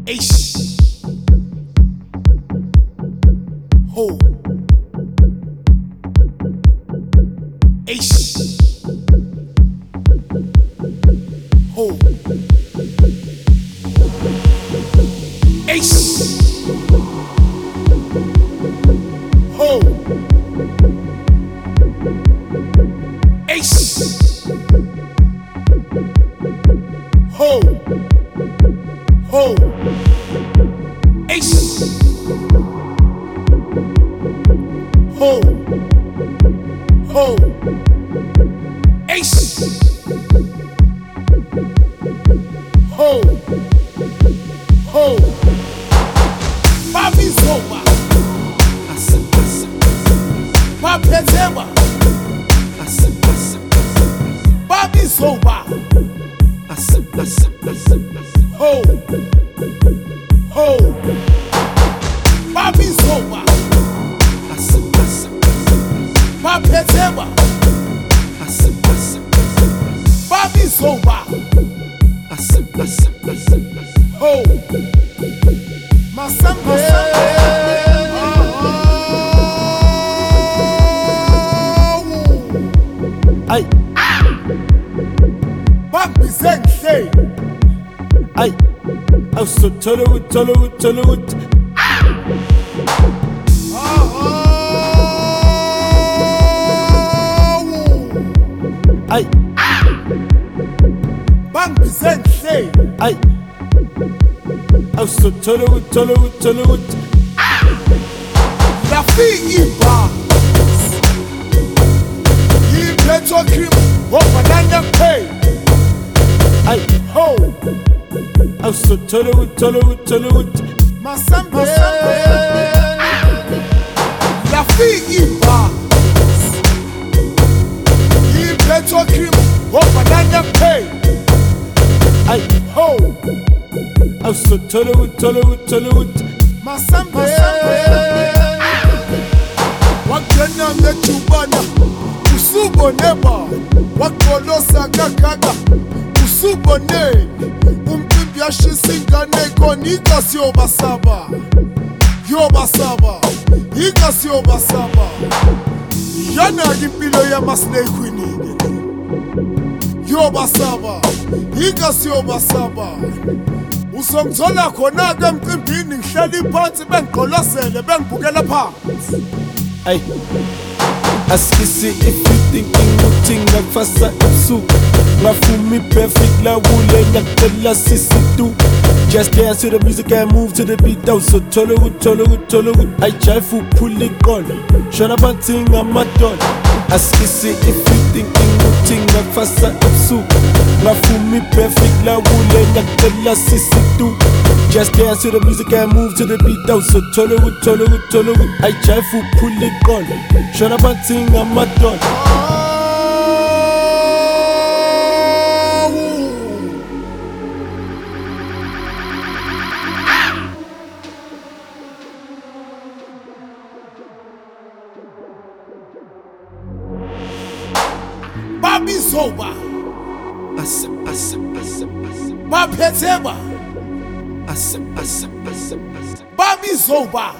Ace. Ho. Ace. Ho. Ace. Ho. Ace. Ho. Ho. Ace. Ho. Ho. Ace. Ho. Ho. Bobby Zoba. Mapetema. Bobby Zoba. Ho. Ho. Bobby Zoba. Mapetema. Bobby Zoba. Ho. Masamba. Ay, Bobby Zengley. ay, I'm so Tollywood. Ay, Bobby Zengley. ay, I'm so Tollywood. Rafiki Bar. He Petro Kim. Banana Pay. Ay, Ho. I'm so Tollywood. Masamba. Rafiki Bar. He Petro Kim. Banana Pay. Ay, Ho. I'm so Tollywood. Masamba. Wakena ngechubana. Usubo neba. Wakolosa kakaga. Usubo ne. Umpimbi ashisingane konika sio basaba. Yo basaba. Ika sio basaba. Yana gimpilo ya masne kwinige. Yo basaba. Ika sio basaba. Usomthola khona ke mcimbini ngihleli phansi bengigqolosele bengibukela phansi. Ay, askisi if you thinking utinga fasa ebusuku ngafumi perfect la wule ngakela sisi tu. Just dance to the music and move to the beat. Down so Tollywood. I try to pull it on. Shona banting I'm a don. Askisi if you thinking utinga fasa ebusuku ngafumi perfect la wule ngakela sisi tu. Just dance to the music and move to the beat. Down so Tollywood. I try to pull it on. Shona banting I'm a don. Bobby Zoba. Mapetema. Bobby Zoba.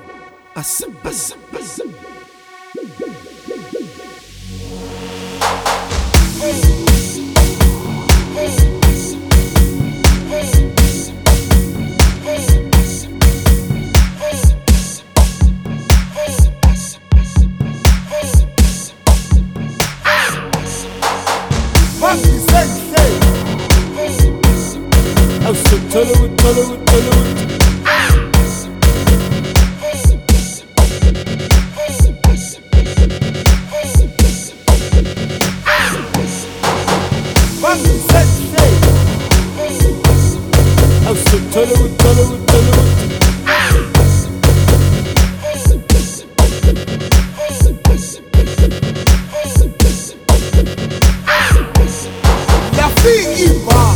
Bobby Zengley. I'm so Tollywood. Bobby Zengley. I'm so Tollywood. Rafiki Bar.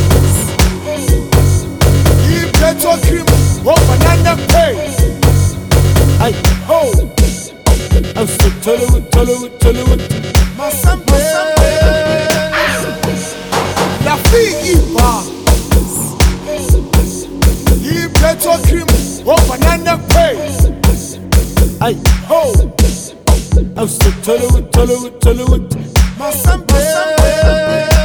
He Petro Kim. Banana Pay. Ay, Ho. I'm so Tollywood. Masamba. Rafiki Bar. Ay, ho. I was so tell it, Masambe.